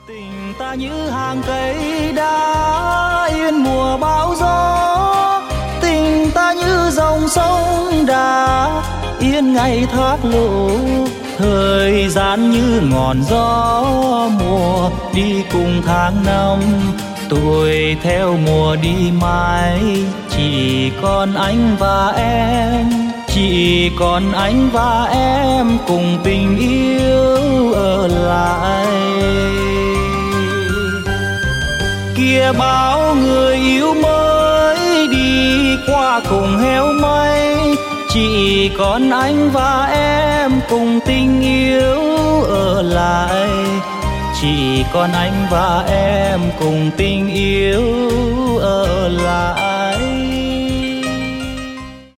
Tình ta như hàng cây đá yên mùa bão gió, tình ta như dòng sông đà yên ngày thoát lũ. Thời gian như ngọn gió mùa đi cùng tháng năm, tuổi theo mùa đi mãi. Chỉ còn anh và em, chỉ còn anh và em cùng tình yêu ở lại. Kia bao người yêu mới đi qua cùng heo mây, chỉ còn anh và em cùng tình yêu ở lại. Chỉ còn anh và em cùng tình yêu ở lại.